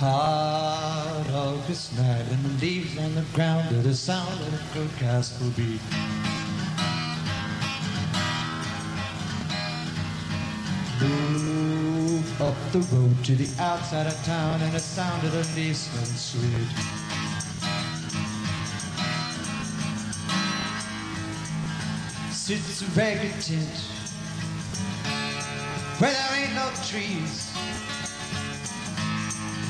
Hot August night and the leaves on the ground to the sound of a good gospel beat. Move up the road to the outside of town and the sound of the policeman sweet. Sits a ragged tent where there ain't no trees.